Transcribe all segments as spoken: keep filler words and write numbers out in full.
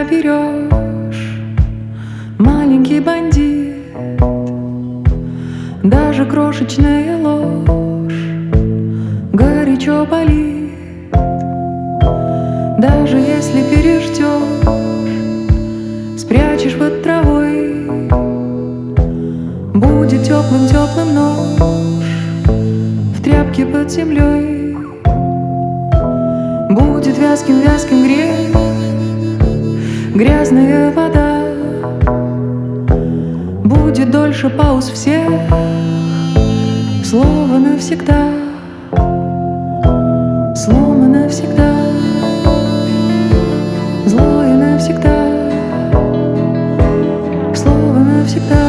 заберешь, маленький бандит. Даже крошечная ложь горячо болит. Даже если переждешь, спрячешь под травой, будет теплым-теплым нож в тряпке под землей. Будет вязким-вязким грех, грязная вода. Будет дольше пауз всех, слово навсегда, сломано навсегда, злое навсегда, слово навсегда.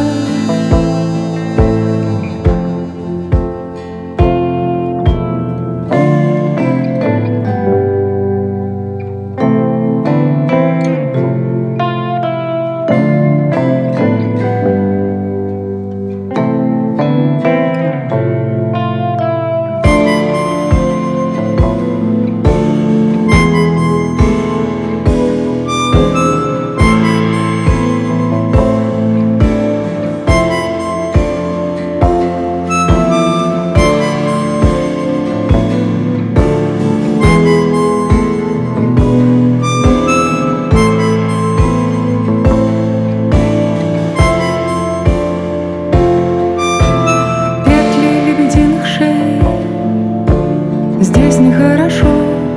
Здесь нехорошо,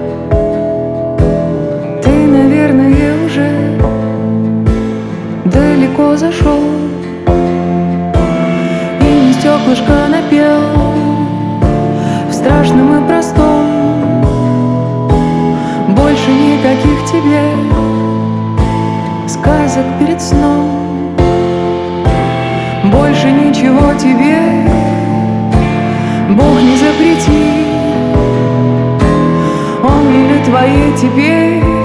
ты, наверное, уже далеко зашел, и не стеклышко напел в страшном и простом. Больше никаких тебе сказок перед сном, больше ничего тебе Бог не запретит. Он велит твоей теперь